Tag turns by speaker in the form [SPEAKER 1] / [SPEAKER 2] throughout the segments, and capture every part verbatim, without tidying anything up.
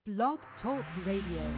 [SPEAKER 1] Blog Talk Radio.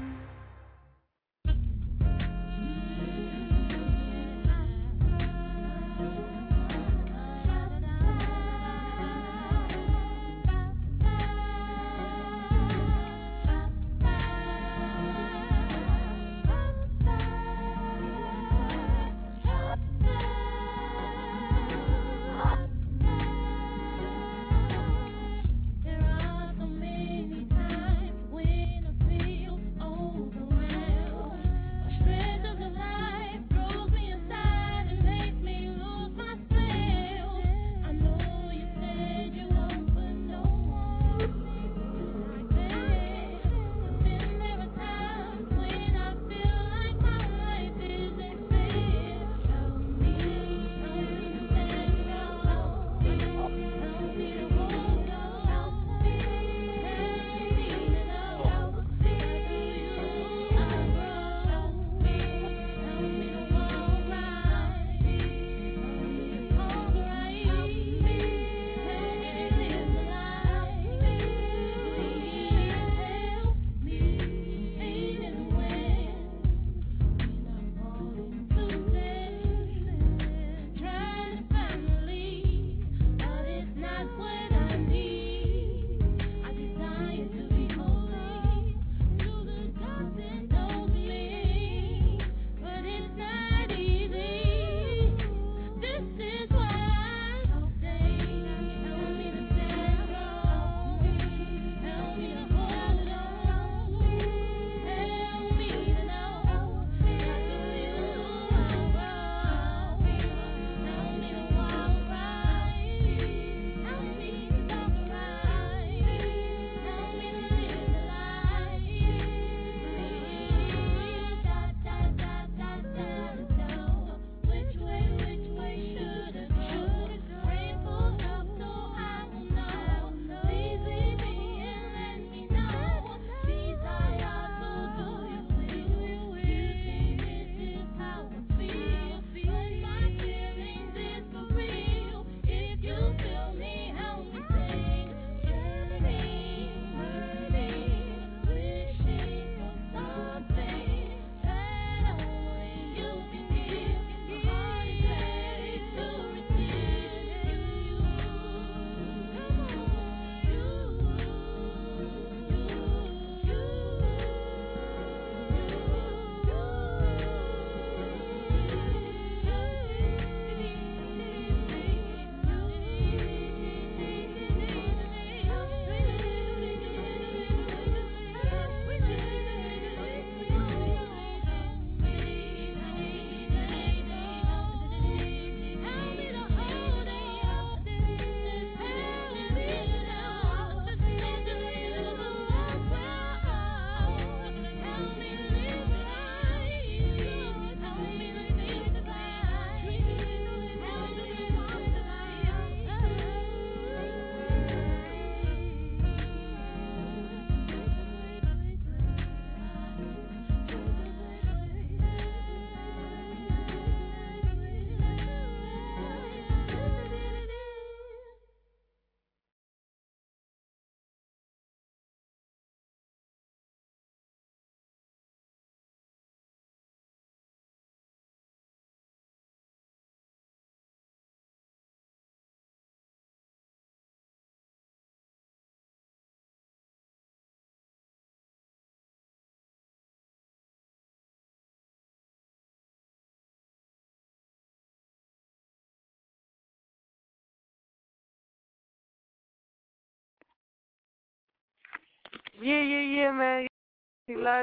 [SPEAKER 2] Yeah, yeah, yeah, man. Lush,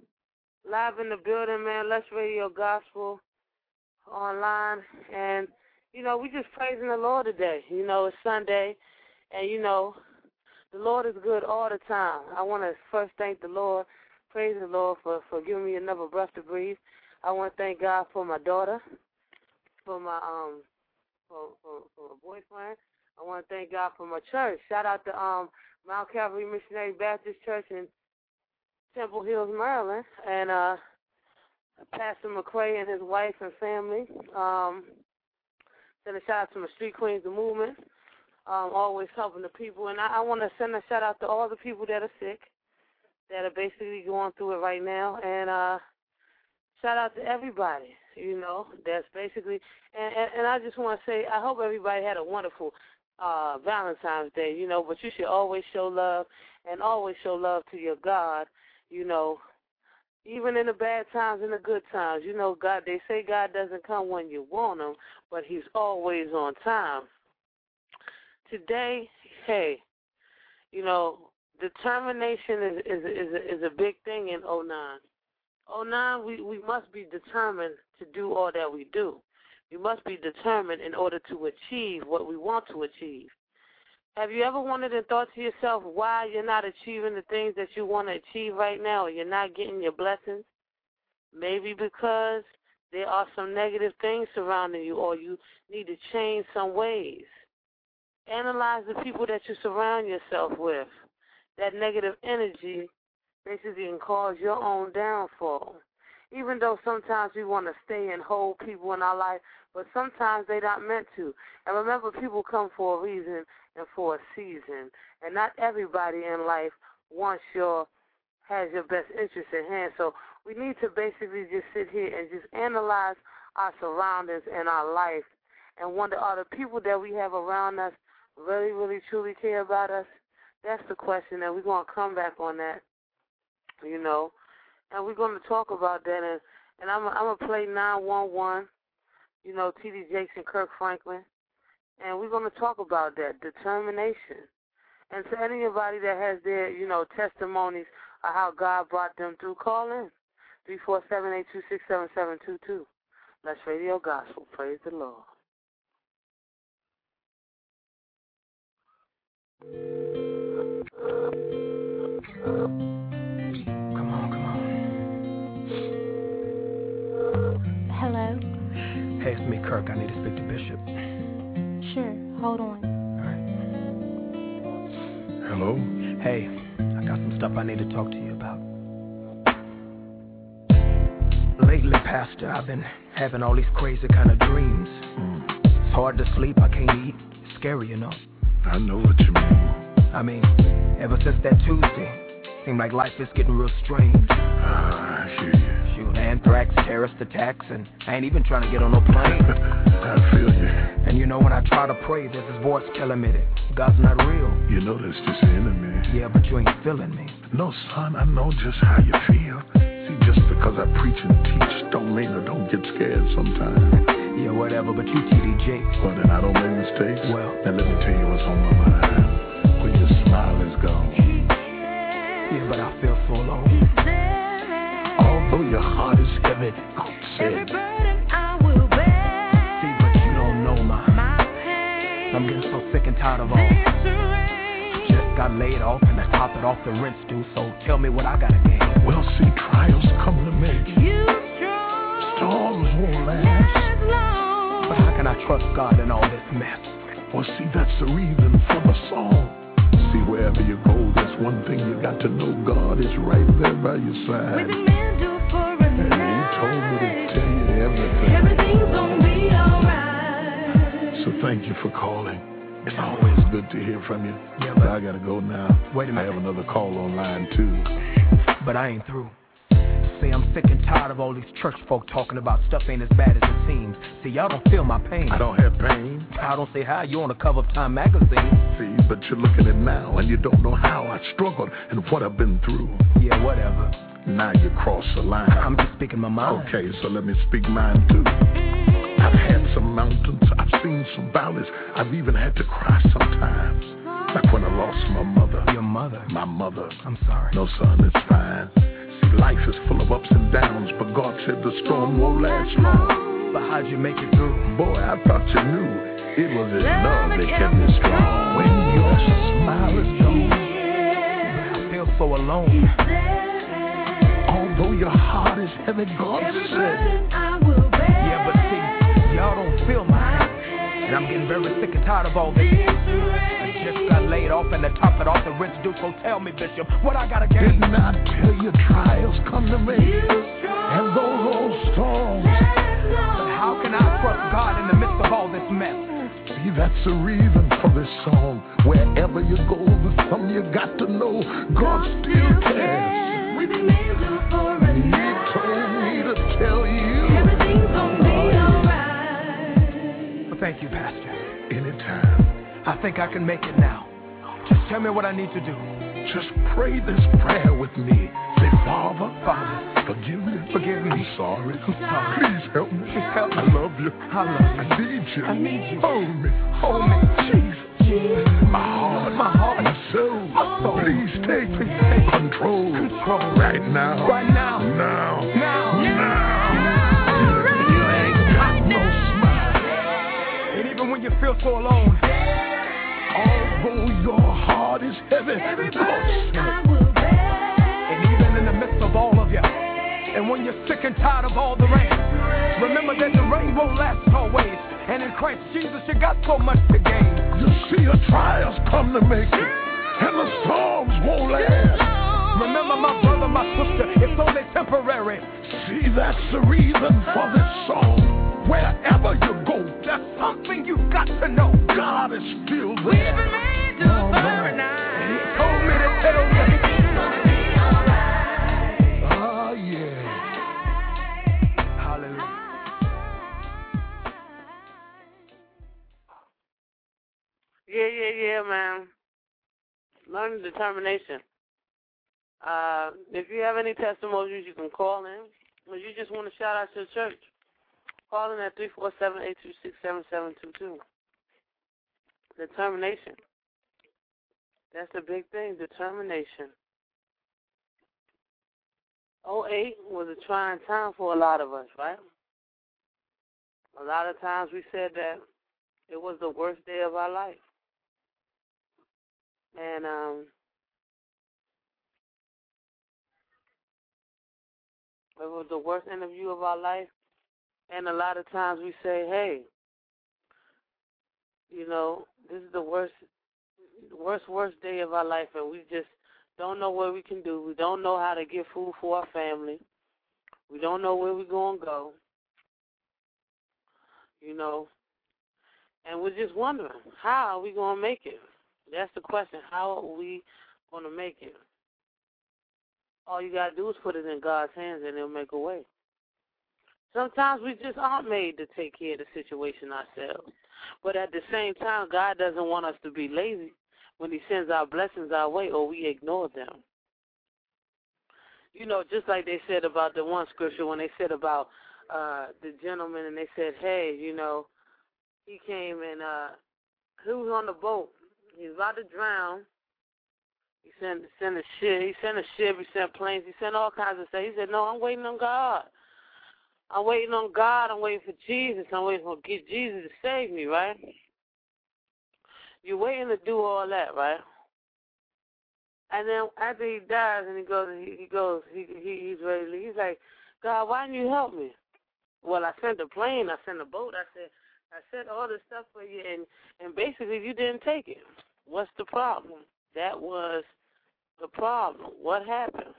[SPEAKER 2] live in the building, man. Lush Radio Gospel online. And, you know, we just praising the Lord today. You know, it's Sunday, and, you know, the Lord is good all the time. I want to first thank the Lord, praise the Lord for, for giving me another breath to breathe. I want to thank God for my daughter, for my um, for, for, for my boyfriend. I want to thank God for my church. Shout out to um Mount Calvary Missionary Baptist Church in Temple Hills, Maryland, and uh, Pastor McCray and his wife and family. Um, send a shout out to my Street Queens, the movement, um, always helping the people. And I, I want to send a shout out to all the people that are sick. that are basically going through it right now. And uh, shout out to everybody, you know, that's basically, and, and, and I just want to say, I hope everybody had a wonderful uh, Valentine's Day, you know, but you should always show love and always show love to your God, you know, even in the bad times and the good times. You know, God, they say God doesn't come when you want him, but he's always on time. Today, hey, you know, determination is is is a, is a big thing in oh nine. oh nine, we, we must be determined to do all that we do. We must be determined in order to achieve what we want to achieve. Have you ever wondered and thought to yourself why you're not achieving the things that you want to achieve right now, or you're not getting your blessings? Maybe because there are some negative things surrounding you, or you need to change some ways. Analyze the people that you surround yourself with. That negative energy basically can cause your own downfall. Even though sometimes we want to stay and hold people in our life, but sometimes they're not meant to. And remember, people come for a reason and for a season. And not everybody in life wants your, has your best interest in hand. So we need to basically just sit here and just analyze our surroundings and our life and wonder, are the people that we have around us really, really, truly care about us? That's the question, and we're going to come back on that, you know. And we're going to talk about that, and, and I'm, I'm going to play nine one one, you know, T D Jakes and Kirk Franklin, and we're going to talk about that, determination. And to anybody that has their, you know, testimonies of how God brought them through, call in, three four seven, eight two six, seven seven two two. Let's Radio Gospel. Praise the Lord.
[SPEAKER 3] Come on, come on.
[SPEAKER 1] Hello?
[SPEAKER 3] Hey, it's me, Kirk. I need to speak to Bishop.
[SPEAKER 1] Sure, hold on.
[SPEAKER 3] All right.
[SPEAKER 4] Hello?
[SPEAKER 3] Hey, I got some stuff I need to talk to you about. Lately, Pastor, I've been having all these crazy kind of dreams.
[SPEAKER 4] Mm.
[SPEAKER 3] It's hard to sleep, I can't eat. It's scary, you know.
[SPEAKER 4] I know what you mean.
[SPEAKER 3] I mean, ever since that Tuesday, seemed like life is getting real strange.
[SPEAKER 4] Ah, I hear you.
[SPEAKER 3] Shoot, anthrax, terrorist attacks, and I ain't even trying to get on no plane.
[SPEAKER 4] I feel you.
[SPEAKER 3] And you know, when I try to pray, there's this voice telling me that God's not real.
[SPEAKER 4] You know that's just the enemy.
[SPEAKER 3] Yeah, but you ain't feeling me.
[SPEAKER 4] No, son, I know just how you feel. See, just because I preach and teach don't mean I don't get scared sometimes.
[SPEAKER 3] Yeah, whatever, but you T D Jakes.
[SPEAKER 4] Well, then I don't make mistakes.
[SPEAKER 3] Well,
[SPEAKER 4] now let me tell you what's on my mind. When your smile is gone.
[SPEAKER 3] Yeah, but I feel so alone.
[SPEAKER 4] Although your heart is heavy, God said.
[SPEAKER 5] Every burden I will bear.
[SPEAKER 3] See, but you don't know my,
[SPEAKER 5] my pain.
[SPEAKER 3] I'm getting so sick and tired of all. Just got laid off and I top it off the rent's due. So tell me what I gotta gain.
[SPEAKER 4] Well, see, trials come to make
[SPEAKER 5] you strong.
[SPEAKER 4] Storms won't last.
[SPEAKER 3] But how can I trust God in all this mess?
[SPEAKER 4] Well, see, that's the reason for the song. See, wherever you go, there's one thing you got to know. God is right there by your side.
[SPEAKER 5] With an endure for a
[SPEAKER 4] and
[SPEAKER 5] night.
[SPEAKER 4] He told me to tell you everything.
[SPEAKER 5] Everything's gonna be alright.
[SPEAKER 4] So thank you for calling. It's always good to hear from you.
[SPEAKER 3] Yeah,
[SPEAKER 4] but
[SPEAKER 3] but
[SPEAKER 4] I gotta go now.
[SPEAKER 3] Wait a minute.
[SPEAKER 4] I have another call on line too.
[SPEAKER 3] But I ain't through. See, I'm sick and tired of all these church folk talking about stuff ain't as bad as it seems. See, y'all don't feel my pain.
[SPEAKER 4] I don't have pain.
[SPEAKER 3] I don't say how. You on the cover of Time magazine.
[SPEAKER 4] See, but you're looking at now and you don't know how I struggled and what I've been through.
[SPEAKER 3] Yeah, whatever.
[SPEAKER 4] Now you cross the line.
[SPEAKER 3] I'm just speaking my mind.
[SPEAKER 4] Okay, so let me speak mine too. I've had some mountains, I've seen some valleys, I've even had to cry sometimes. Like when I lost my mother.
[SPEAKER 3] Your mother?
[SPEAKER 4] My mother.
[SPEAKER 3] I'm sorry.
[SPEAKER 4] No, son, it's fine. See, life is full of ups and downs, but God said the storm won't last long.
[SPEAKER 3] But how'd you make it through?
[SPEAKER 4] Boy, I thought you knew. It was His love that kept me strong. When your smile is gone,
[SPEAKER 3] I feel so alone.
[SPEAKER 4] Although your heart is heavy, God said.
[SPEAKER 3] Yeah, but see, y'all don't feel my pain. And I'm getting very sick and tired of all this. I just got laid off and the top it off the rent's due. So tell me, Bishop, what I gotta gain?
[SPEAKER 4] Didn't I tell you trials come to me? And those old storms.
[SPEAKER 3] But how can I trust God in the midst of all this mess?
[SPEAKER 4] See, that's the reason for this song. Wherever you go, the something you got to know. God still cares.
[SPEAKER 5] Weeping may endure for a
[SPEAKER 4] He
[SPEAKER 5] night.
[SPEAKER 4] told me to tell you.
[SPEAKER 5] Everything's gonna be alright.
[SPEAKER 3] Well, thank you, Pastor.
[SPEAKER 4] Anytime.
[SPEAKER 3] I think I can make it now. Just tell me what I need to do.
[SPEAKER 4] Just pray this prayer with me. Say, Father,
[SPEAKER 3] Father,
[SPEAKER 4] forgive me.
[SPEAKER 3] forgive me.
[SPEAKER 4] I'm sorry.
[SPEAKER 3] I'm sorry.
[SPEAKER 4] Please help me.
[SPEAKER 3] Please help me.
[SPEAKER 4] I love you.
[SPEAKER 3] I love you.
[SPEAKER 4] I need you.
[SPEAKER 3] I need you.
[SPEAKER 4] Hold me.
[SPEAKER 3] Hold me.
[SPEAKER 4] Jesus. My heart.
[SPEAKER 3] My heart.
[SPEAKER 4] My soul.
[SPEAKER 3] My soul.
[SPEAKER 4] Please take
[SPEAKER 3] Please take
[SPEAKER 4] control.
[SPEAKER 3] control.
[SPEAKER 4] Right now.
[SPEAKER 3] Right now.
[SPEAKER 4] Now.
[SPEAKER 3] Now.
[SPEAKER 4] Now. You ain't got no smile.
[SPEAKER 3] And even when you feel so alone,
[SPEAKER 4] Although your heart is heavy,
[SPEAKER 5] Everybody
[SPEAKER 4] don't
[SPEAKER 5] I will bear.
[SPEAKER 3] and even in the midst of all of you, and when you're sick and tired of all the rain, remember that the rain won't last always. And in Christ Jesus, you got so much to gain.
[SPEAKER 4] You see, a trials come to make it, and the storms won't last.
[SPEAKER 3] Remember, my brother, my sister, it's only temporary.
[SPEAKER 4] See, that's the reason for this song. Wherever you go,
[SPEAKER 3] There's something you've got to know.
[SPEAKER 4] God is still there.
[SPEAKER 5] Weeping may endure
[SPEAKER 4] All
[SPEAKER 5] for
[SPEAKER 4] right.
[SPEAKER 5] a night.
[SPEAKER 3] And he told me to tell you.
[SPEAKER 5] Everything's gonna be alright.
[SPEAKER 4] Ah, yeah.
[SPEAKER 3] Hallelujah.
[SPEAKER 2] Yeah, yeah, yeah, man. Learning determination. Uh, if you have any testimonies, you can call in. Or you just want to shout out to the church, call in at three four seven, eight two six, seven seven two two. Determination. That's the big thing, determination. oh eight was a trying time for a lot of us, right? A lot of times we said that it was the worst day of our life. And um, it was the worst interview of our life. And a lot of times we say, hey, you know, this is the worst, worst, worst day of our life, and we just don't know what we can do. We don't know how to get food for our family. We don't know where we're going to go, you know. And we're just wondering, how are we going to make it? That's the question. How are we going to make it? All you got to do is put it in God's hands, and He'll make a way. Sometimes we just aren't made to take care of the situation ourselves. But at the same time, God doesn't want us to be lazy when He sends our blessings our way or we ignore them. You know, just like they said about the one scripture when they said about uh, the gentleman and they said, hey, you know, he came and uh, he was on the boat. He was about to drown. He sent, sent a ship. He sent a ship. He sent planes. He sent all kinds of stuff. He said, no, I'm waiting on God. I'm waiting on God. I'm waiting for Jesus. I'm waiting for get Jesus to save me, right? You're waiting to do all that, right? And then after he dies and he goes, he, he goes, he, he he's ready to leave. He's like, God, why didn't you help me? Well, I sent a plane. I sent a boat. I said, I said all this stuff for you, and, and basically you didn't take it. What's the problem? That was the problem. What happened?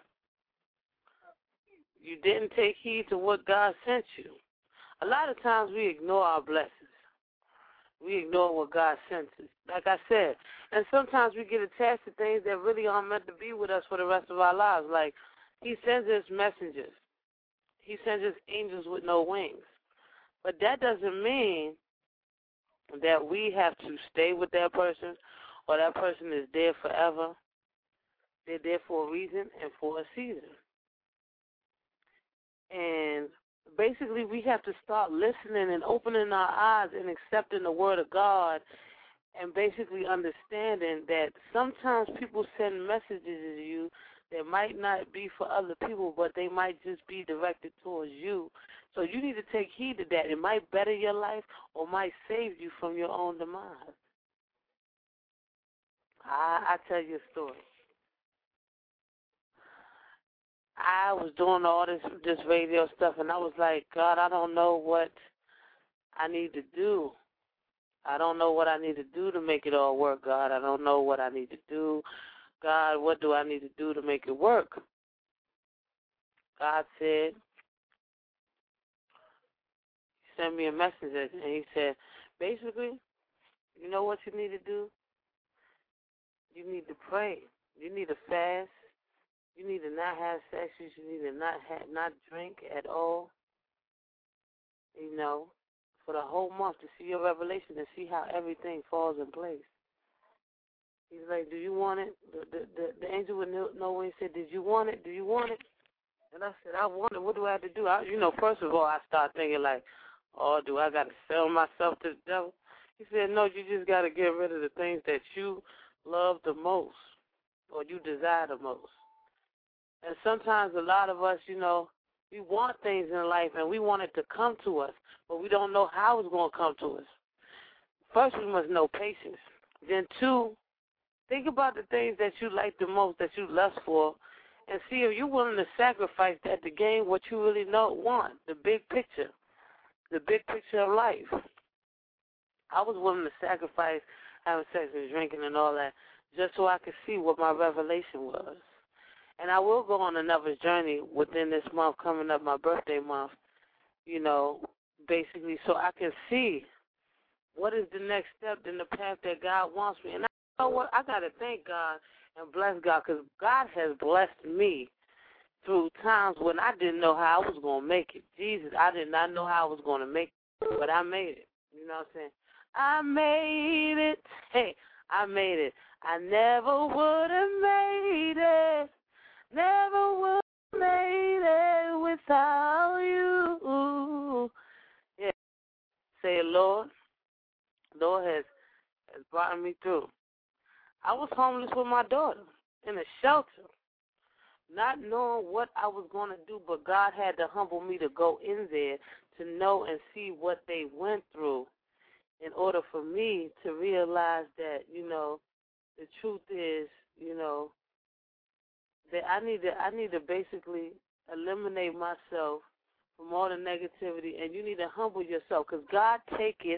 [SPEAKER 2] You didn't take heed to what God sent you. A lot of times we ignore our blessings. We ignore what God sent us, like I said. And sometimes we get attached to things that really aren't meant to be with us for the rest of our lives. Like He sends us messengers. He sends us angels with no wings. But that doesn't mean that we have to stay with that person or that person is there forever. They're there for a reason and for a season. And basically we have to start listening and opening our eyes and accepting the word of God and basically understanding that sometimes people send messages to you that might not be for other people, but they might just be directed towards you. So you need to take heed to that. It might better your life or might save you from your own demise. I, I tell you a story. I was doing all this this radio stuff, and I was like, God, I don't know what I need to do. I don't know what I need to do to make it all work, God. I don't know what I need to do. God, what do I need to do to make it work? God said, He sent me a message, and He said, basically, you know what you need to do? You need to pray. You need to fast. You need to not have sex. You should either not have, not drink at all. You know, for the whole month to see your revelation and see how everything falls in place. He's like, do you want it? The the, the, the angel would know when he said, did you want it? Do you want it? And I said, I want it. What do I have to do? I, you know, first of all, I start thinking like, oh, do I got to sell myself to the devil? He said, no, you just got to get rid of the things that you love the most or you desire the most. And sometimes a lot of us, you know, we want things in life and we want it to come to us, but we don't know how it's going to come to us. First, we must know patience. Then, two, think about the things that you like the most, that you lust for, and see if you're willing to sacrifice that to gain what you really know want, the big picture, the big picture of life. I was willing to sacrifice having sex and drinking and all that just so I could see what my revelation was. And I will go on another journey within this month coming up, my birthday month, you know, basically so I can see what is the next step in the path that God wants me. And I know what, I got to thank God and bless God because God has blessed me through times when I didn't know how I was going to make it. Jesus, I did not know how I was going to make it, but I made it. You know what I'm saying? I made it. Hey, I made it. I never would have made it. Never would have made it without you. Yeah. Say, Lord, Lord has, has brought me through. I was homeless with my daughter in a shelter, not knowing what I was going to do, but God had to humble me to go in there to know and see what they went through in order for me to realize that, you know, the truth is, you know, that I need to I need to basically eliminate myself from all the negativity, and you need to humble yourself because God taketh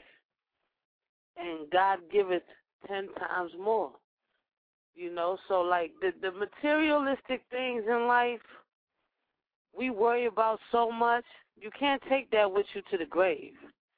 [SPEAKER 2] and God giveth ten times more. You know, so like the, the materialistic things in life, we worry about so much, you can't take that with you to the grave.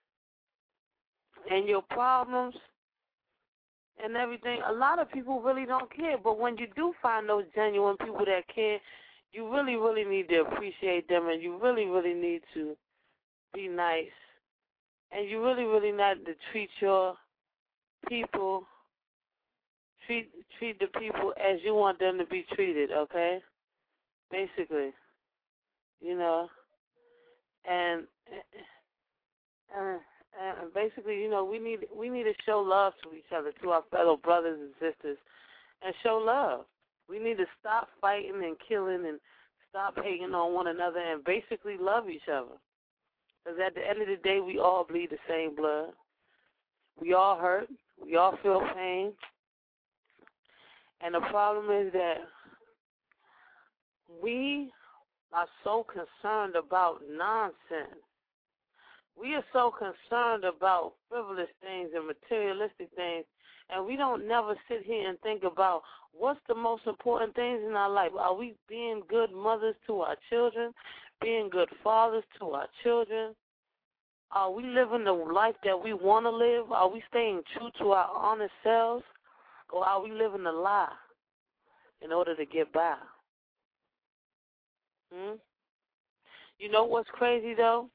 [SPEAKER 2] And your problems and everything, a lot of people really don't care. But when you do find those genuine people that care, you really, really need to appreciate them, and you really, really need to be nice. And you really, really need to treat your people, treat treat the people as you want them to be treated, okay? Basically, you know. And uh, And basically, you know, we need we need to show love to each other, to our fellow brothers and sisters, and show love. We need to stop fighting and killing and stop hating on one another and basically love each other. Because at the end of the day, we all bleed the same blood. We all hurt. We all feel pain. And the problem is that we are so concerned about nonsense. We are so concerned about frivolous things and materialistic things, and we don't never sit here and think about what's the most important things in our life. Are we being good mothers to our children, being good fathers to our children? Are we living the life that we want to live? Are we staying true to our honest selves, or are we living a lie in order to get by? Hmm? You know what's crazy, though?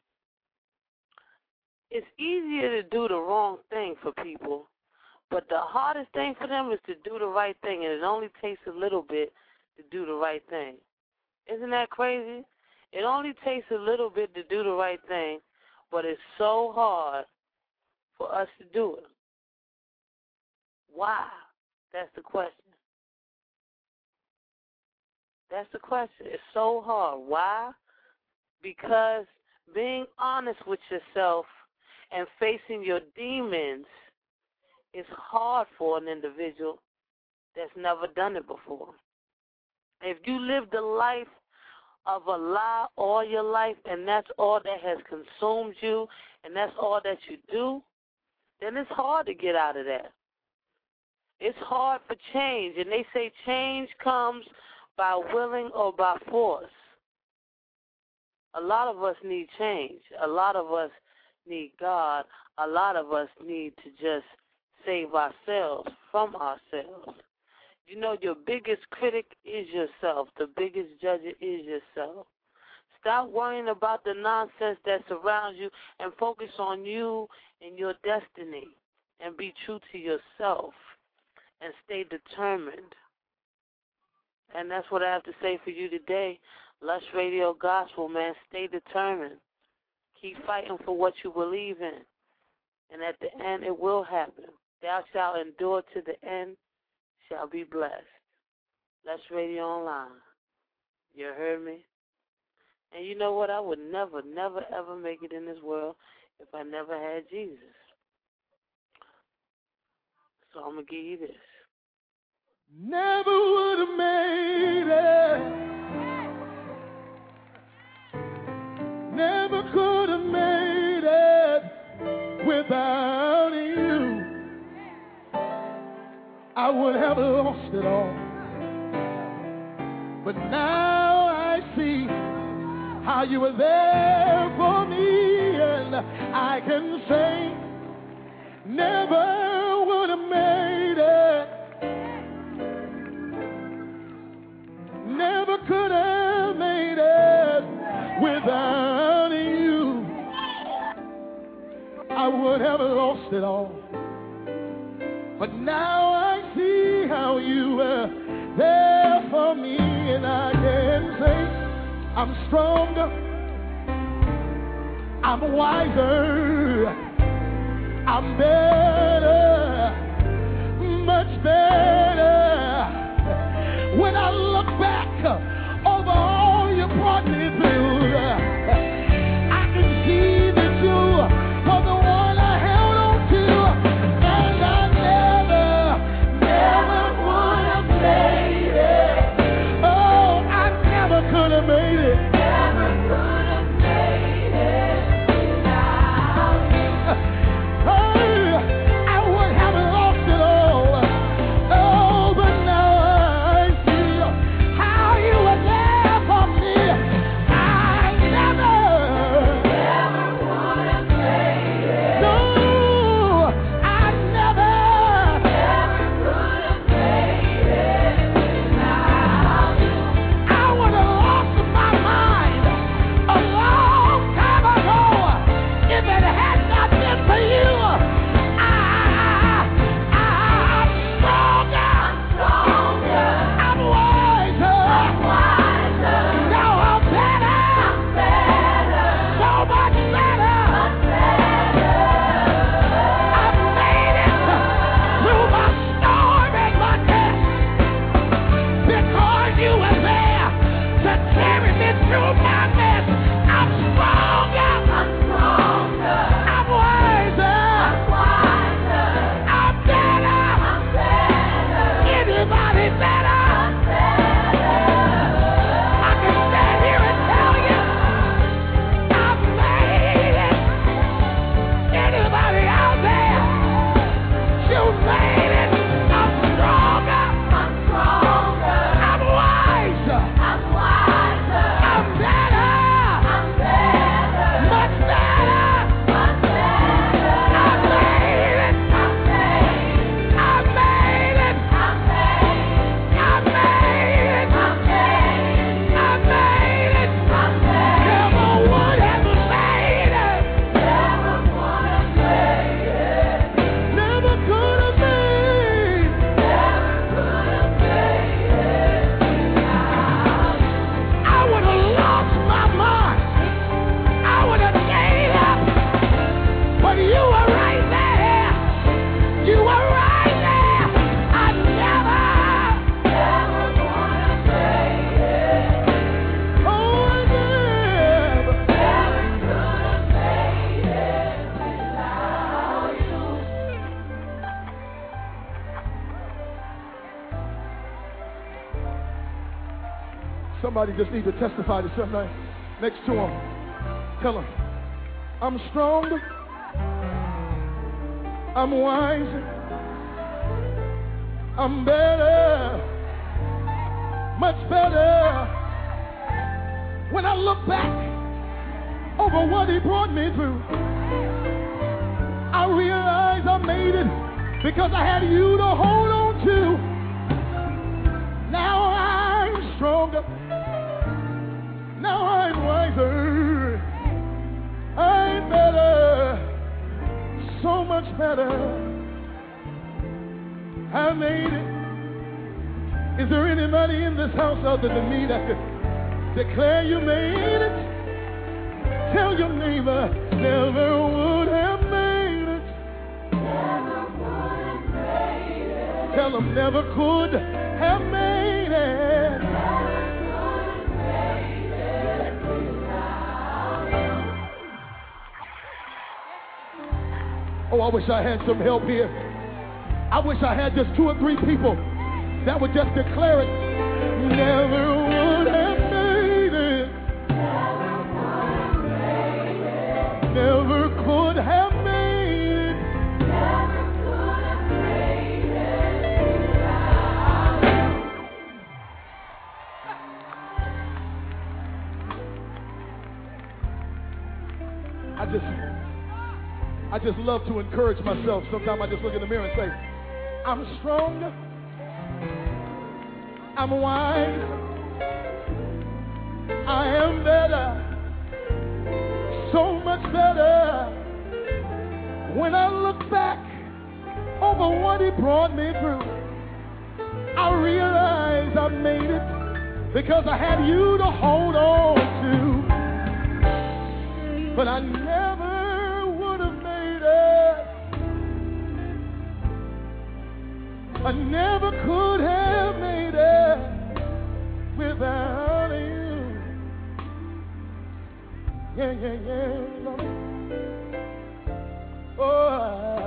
[SPEAKER 2] It's easier to do the wrong thing for people, but the hardest thing for them is to do the right thing, and it only takes a little bit to do the right thing. Isn't that crazy? It only takes a little bit to do the right thing, but it's so hard for us to do it. Why? That's the question. That's the question. It's so hard. Why? Because being honest with yourself and facing your demons is hard for an individual that's never done it before. If you live the life of a lie all your life and that's all that has consumed you and that's all that you do, then it's hard to get out of that. It's hard for change, and they say change comes by willing or by force. A lot of us need change. A lot of us need God. A lot of us need to just save ourselves from ourselves. You know, your biggest critic is yourself. The biggest judge is yourself. Stop worrying about the nonsense that surrounds you and focus on you and your destiny. And be true to yourself. And stay determined. And that's what I have to say for you today. Lush Radio Gospel, man. Stay determined. Keep fighting for what you believe in. And at the end, it will happen. Thou shalt endure to the end, shall be blessed. Lush Radio Online. You heard me? And you know what? I would never, never, ever make it in this world if I never had Jesus. So I'm going to give you this.
[SPEAKER 6] Never would have made it. Never could have made it without you. I would have lost it all. But now I see how you were there for me, and I can say, never would have made it. Never could have made it without you. I would have lost it all. But now I see how you were there for me, and I can say I'm stronger, I'm wiser, I'm better, much better. When I look back over all you brought me through, I can see that you were the one I held on to, and I never, never would have made it. Oh, I never could have made it. Never could have made it without you. Oh, I would have lost it all. Oh, but now I see how you were there for me. I never, never would have made it. No, I never, never could have made it without you. I would have lost my mind a long time ago if it had not been for you. I, I, I'm stronger. I'm stronger. I'm wiser. I'm wiser. Now I'm better. I'm better. So much better. Much better. I've made it through my storm and my test because you were there to carry me through my mess. I'm stronger. I'm stronger. I'm wiser. I'm wiser. I'm better. I'm better. Anybody better? I'm better. I can stand here and tell you I've made it. Anybody out there? You made it. I'm stronger. I'm stronger. I'm wiser. I'm wiser. I'm better. I'm better. Much better. Much better. I made it. I made it. I made it. I made it. I made it. I made it. I made it. Never would have made it. Never would have made it. Never could have made. Never could have made it without you. I would have lost my mind. I would have gave up. But you were right there. You were right there. I never, never would have made it. Oh, I never, never could have made it without you. Somebody just need to testify to somebody next to him. Tell him, I'm stronger. I'm wiser. I'm better. Much better. When I look back over what he brought me through, I realize I made it because I had you to hold on to. Now I'm stronger. Now I'm wiser. I'm better. So much better. I made it. Is there anybody in this house other than me that could declare you made it? Tell your neighbor, never would have made it. Never would have made it. Tell them, never could have made it. Never could have made it without you. Oh, I wish I had some help here. I wish I had just two or three people that would just declare it. Never would have made it. Never could have made it. Never could have made it without you. I just, I just love to encourage myself. Sometimes I just look in the mirror and say, I'm strong. I'm wise. I am better. So much better. When I look back over what he brought me through, I realize I made it because I had you to hold on to. But I never would have made it. I never could have made it without you. Yeah, yeah, yeah. Oh, I...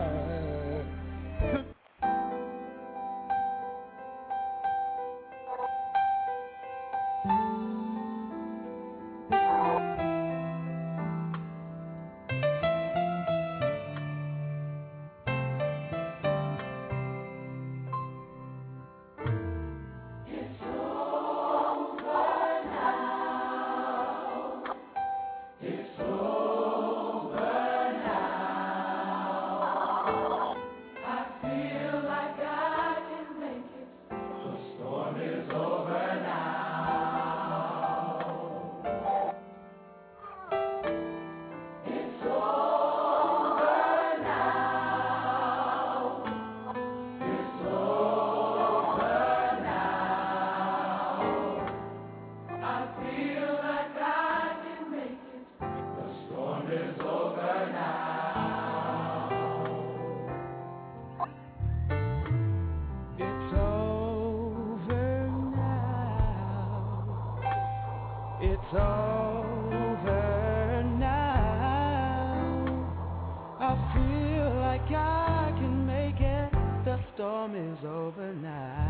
[SPEAKER 6] It's over now. I feel like I can make it. The storm is over now.